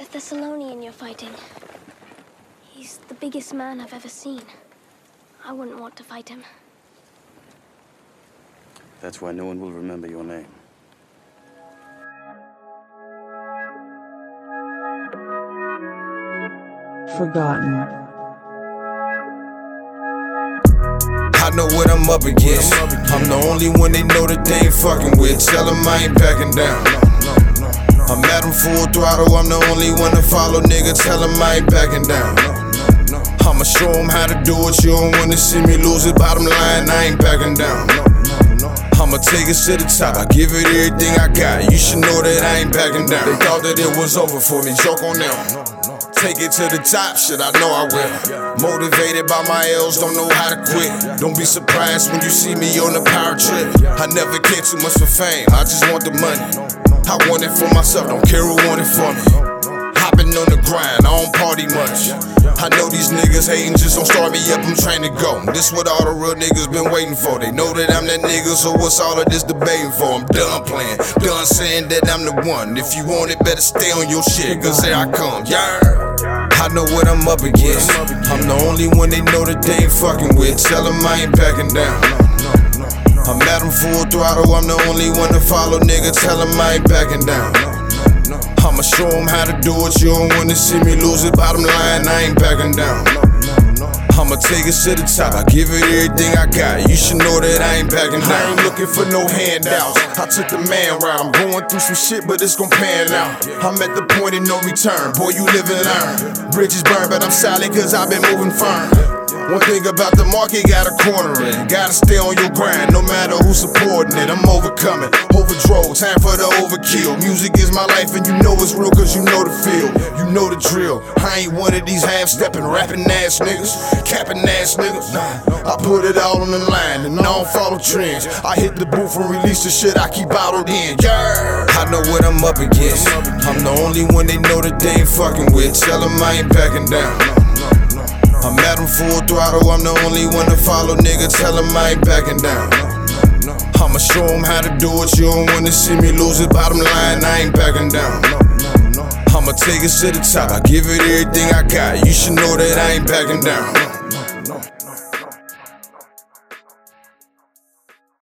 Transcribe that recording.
The Thessalonian you're fighting. He's the biggest man I've ever seen. I wouldn't want to fight him. That's why no one will remember your name. Forgotten. I know what I'm up against. I'm the only one they know that they ain't fucking with. Tell them I ain't backing down. I'm at them full throttle, I'm the only one to follow, nigga. Tell them I ain't backing down. I'ma show them how to do it, you don't wanna see me lose it. Bottom line, I ain't backing down. I'ma take it to the top, I give it everything I got. You should know that I ain't backing down. They thought that it was over for me, joke on them. Take it to the top, shit, I know I will. Motivated by my L's, don't know how to quit. Don't be surprised when you see me on a power trip. I never care too much for fame, I just want the money. I want it for myself, don't care who want it for me. Hopping on the grind, I don't party much. I know these niggas hating, just don't start me up, I'm trying to go. This what all the real niggas been waiting for. They know that I'm that nigga, so what's all of this debating for? I'm done playing, done saying that I'm the one. If you want it, better stay on your shit, cause here I come, yeah. I know what I'm up against. I'm the only one they know that they ain't fucking with. Tell them I ain't backing down. I'm at them full throttle, I'm the only one to follow, nigga. Tell them I ain't backing down. I'ma show them how to do it, you don't wanna see me lose it. Bottom line, I ain't backing down. I'ma take it to the top, I give it everything I got. You should know that I ain't backing down. I ain't looking for no handouts, I took the man round. I'm going through some shit, but it's gon' pan out. I'm at the point of no return, boy, you live and learn. Bridges burn, but I'm solid cause I've been moving firm. One thing about the market, got a corner in. Gotta stay on your grind, no matter who's supporting it. I'm overcoming, overdrove, time for the overkill. Music is my life and you know it's real cause you know the feel. You know the drill, I ain't one of these half-stepping, rapping ass niggas, capping ass niggas. Nah, I put it all on the line and I don't follow trends. I hit the booth and release the shit I keep bottled in, yeah. I know what I'm up against. I'm the only one they know that they ain't fucking with. Tell them I ain't backing down. I'm at them full throttle, I'm the only one to follow, nigga. Tell them I ain't backing down. I'ma show them how to do it, you don't wanna see me lose it. Bottom line, I ain't backing down. I'ma take it to the top, I give it everything I got. You should know that I ain't backing down.